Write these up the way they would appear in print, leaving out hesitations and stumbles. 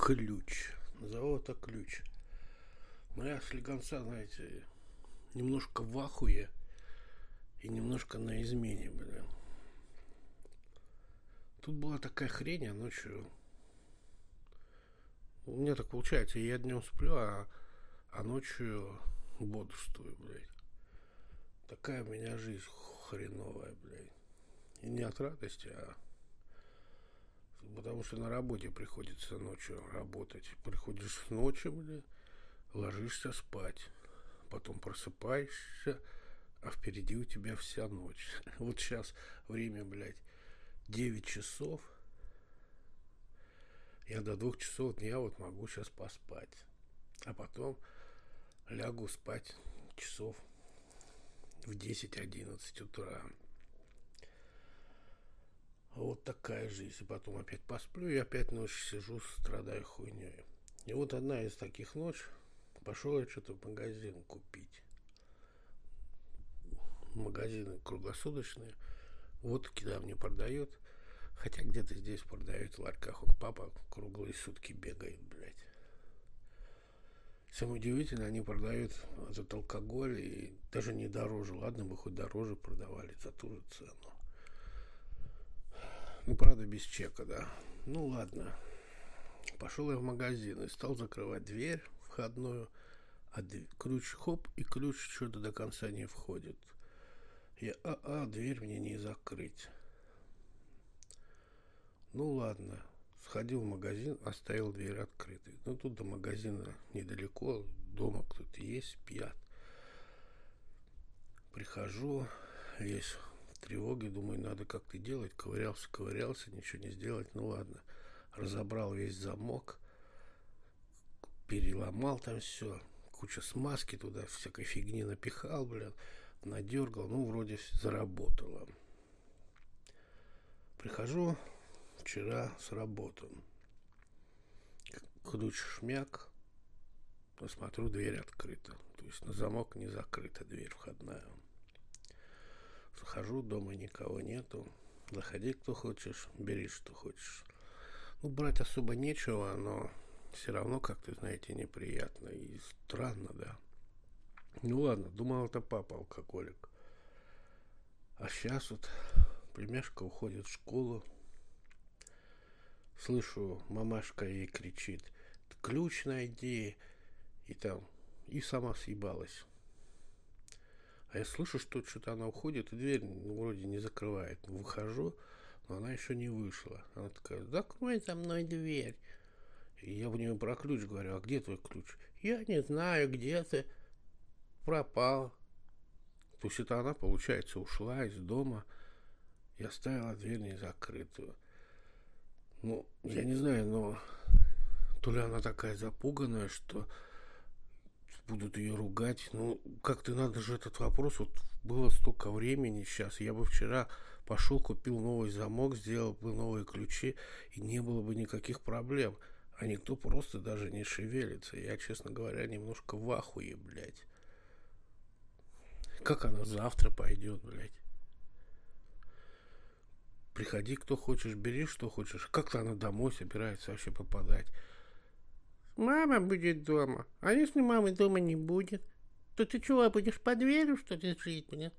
Ключ. Назову это ключ. Моя слегонца, знаете, немножко в ахуе и немножко на измене, блин. Тут была такая хрень, а ночью... У меня так получается, я днем сплю, а ночью бодрствую, блядь. Такая у меня жизнь хреновая, блядь. И не от радости, а потому что на работе приходится ночью работать. Приходишь ночью, блядь, ложишься спать. Потом просыпаешься, а впереди у тебя вся ночь. Вот сейчас время, блядь, 9 часов. Я до 2 часов дня вот могу сейчас поспать. А потом лягу спать часов в 10-11 утра. Вот такая жизнь. И потом опять посплю и опять ночью сижу, страдаю хуйней. И вот одна из таких ночей пошел я что-то в магазин купить. Магазины круглосуточные. Водки там не продают. Хотя где-то здесь продают в ларьках. Он папа круглые сутки бегает, блядь. Самое удивительное, они продают этот алкоголь и даже не дороже. Ладно бы хоть дороже продавали за ту же цену. Ну, правда, без чека, да. Ну, ладно. Пошел я в магазин и стал закрывать дверь входную. А ключ хоп, и ключ что-то до конца не входит. Я, дверь мне не закрыть. Ну ладно, сходил в магазин, оставил дверь открытой. Ну тут до магазина недалеко, дома кто-то есть, спят. Прихожу, весь в тревоге, думаю, надо как-то делать. Ковырялся, ничего не сделать. Ну ладно, разобрал весь замок, переломал там все, куча смазки туда, всякой фигни напихал, блин, надергал, ну вроде заработало. Прихожу вчера с работы. Ключ шмяк, посмотрю, дверь открыта. То есть на замок не закрыта дверь входная. Захожу, дома никого нету. Заходи, кто хочешь, бери, что хочешь. Ну, брать особо нечего, но все равно как-то, знаете, неприятно и странно, да. Ну ладно, думал, это папа алкоголик. А сейчас вот племяшка уходит в школу. Слышу, мамашка ей кричит: ключ найди. И там, и сама съебалась. А я слышу, что что-то она уходит, и дверь вроде не закрывает. Выхожу, но она еще не вышла. Она такая: закрой за мной дверь. И я в нее про ключ говорю: а где твой ключ? Я не знаю, где ты. Пропал. То есть это она, получается, ушла из дома и оставила дверь не закрытую. Ну, я не знаю, но то ли она такая запуганная, что будут ее ругать. Ну, как-то надо же этот вопрос. Вот было столько времени сейчас. Я бы вчера пошел, купил новый замок, сделал бы новые ключи, и не было бы никаких проблем. А никто просто даже не шевелится. Я, честно говоря, немножко в ахуе, блядь. Как она завтра пойдет, блядь? Приходи, кто хочешь, бери, что хочешь. Как-то она домой собирается вообще попадать. Мама будет дома. А если мамы дома не будет, то ты чего, будешь под дверью, что ли, жить, мне?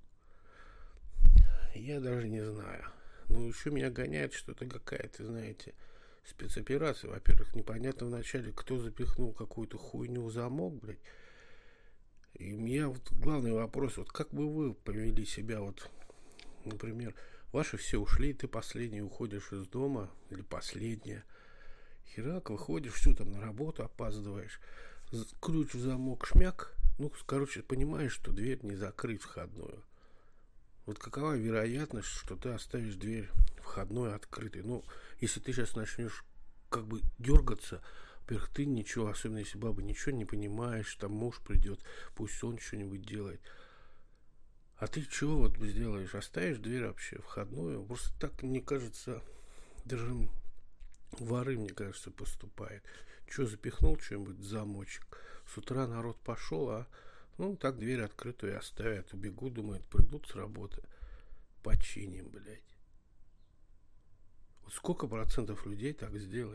Я даже не знаю. Ну, еще меня гоняет что-то какая-то, знаете, спецоперация. Во-первых, непонятно вначале, кто запихнул какую-то хуйню в замок, блядь. И у меня вот главный вопрос, вот как бы вы повели себя, вот, например, ваши все ушли, ты последний уходишь из дома, или последняя. Херак, выходишь, все там на работу, опаздываешь. Ключ в замок, шмяк. Ну, короче, понимаешь, что дверь не закрыть входную. Вот какова вероятность, что ты оставишь дверь входной открытой? Ну, если ты сейчас начнешь как бы дергаться, во-первых, ты ничего, особенно если баба, ничего не понимаешь, там муж придет, пусть он что-нибудь делает. А ты чего вот сделаешь? Оставишь дверь вообще входную? Просто так, мне кажется, даже воры, мне кажется, поступают. Че, запихнул что-нибудь в замочек? С утра народ пошел, а ну так дверь открытую оставят. Убегут, думают, придут с работы. Починим, блядь. Вот сколько процентов людей так сделает?